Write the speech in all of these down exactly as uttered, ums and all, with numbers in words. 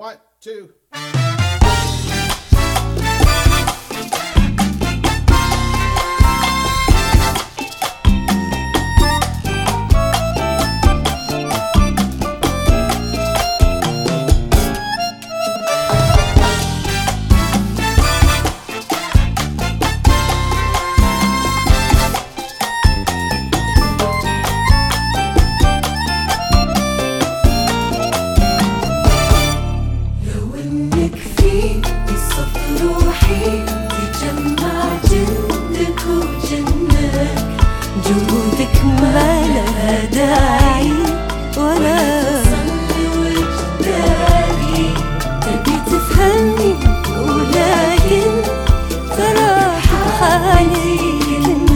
One, two. جهودك ما لها داعي ولا تصلي وجداني تبي تفهمني ولكن ترى حالي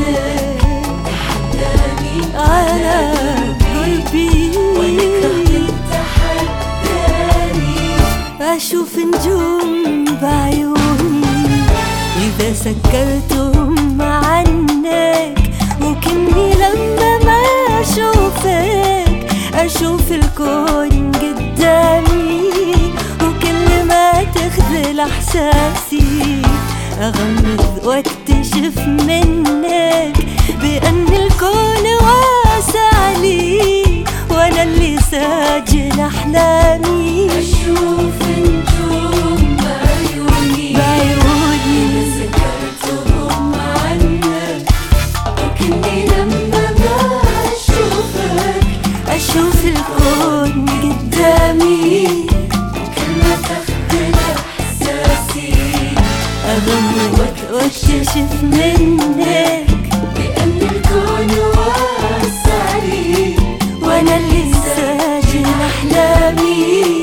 تحداني على قلبي وانك تحداني أشوف نجوم بعيوني إذا سكرتهم عنك ممكنني لما ما أشوفك أشوف الكون قدامي وكل ما تخذل إحساسي أغمض واكتشف منك بأن الكون واسع لي وأنا اللي ساجن أحلامي أشوف نجوم بعيوني بعيوني إذا سكرتهم عنك ممكنني لما ما أشوفك أشوف الكون قدامي كل ما تخذل إحساسي أغمض واكتشف منك بأن الكون واسع لي وأنا اللي ساجن أحلامي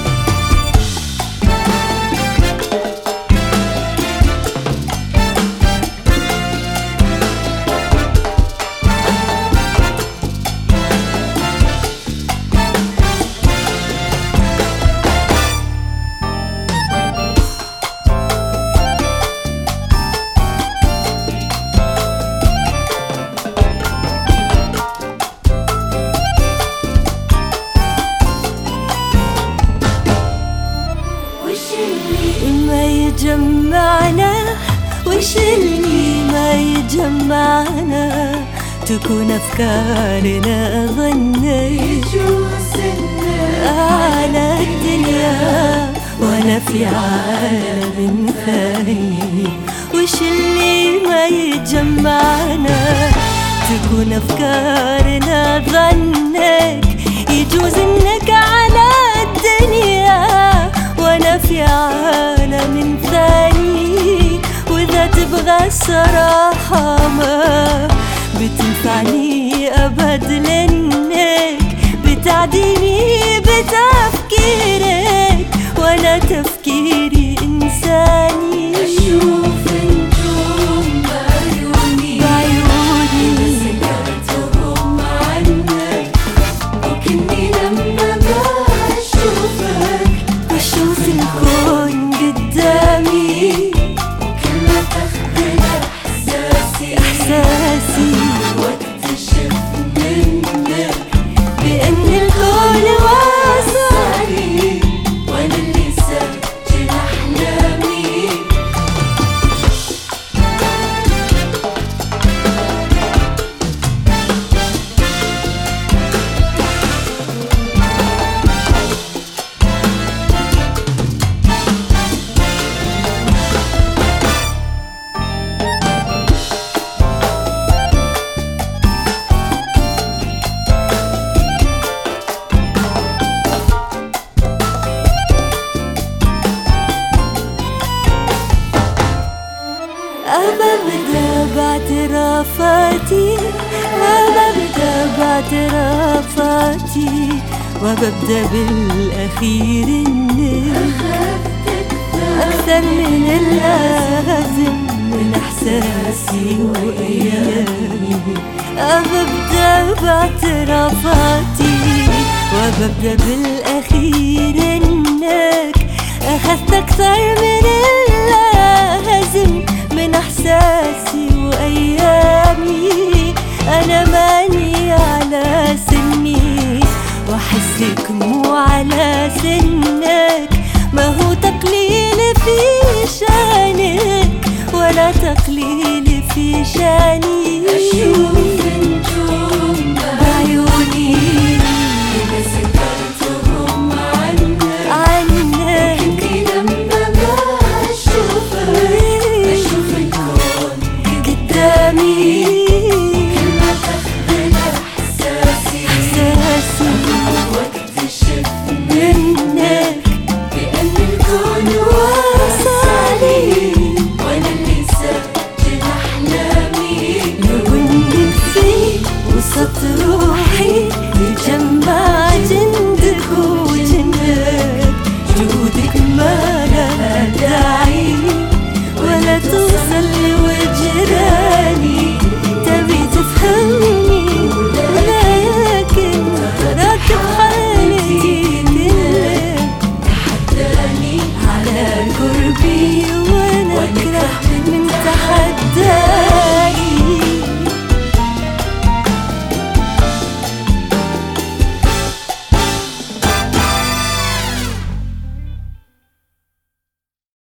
ما يجمعنا وش اللي ما يجمعنا تكون أفكارنا ظنك يجوز على الدنيا وأنا في عالم ثاني وش اللي ما يجمعنا تكون أفكارنا ظنك يجوز إنك على الدنيا وأنا في عالم ثاني وإذا تبغى الصراحة ما بتنفعني أبد لأنك بتعديني بتفكيرك وأنا تفكيري إنساني أشوف نجوم بعيوني بعيوني إذا سكرتهم عنك ممكنني لما ما أشوفك أشوف الكون قدامي كل ما تخذل إحساسي إحساسي واكتشف منك بأن الكون واسع لي وأنا اللي ساجن أحلامي أببدأ باعترافاتي أببدأ باعترافاتي وببدأ بالأخير إنك أكثر من اللازم من إحساسي وأيامي أببدأ باعترافاتي وببدأ بالأخير إنك أخذت أكثر من اللازم من إحساسي وأيامي أنا ماني على سني وأحسك مو على سني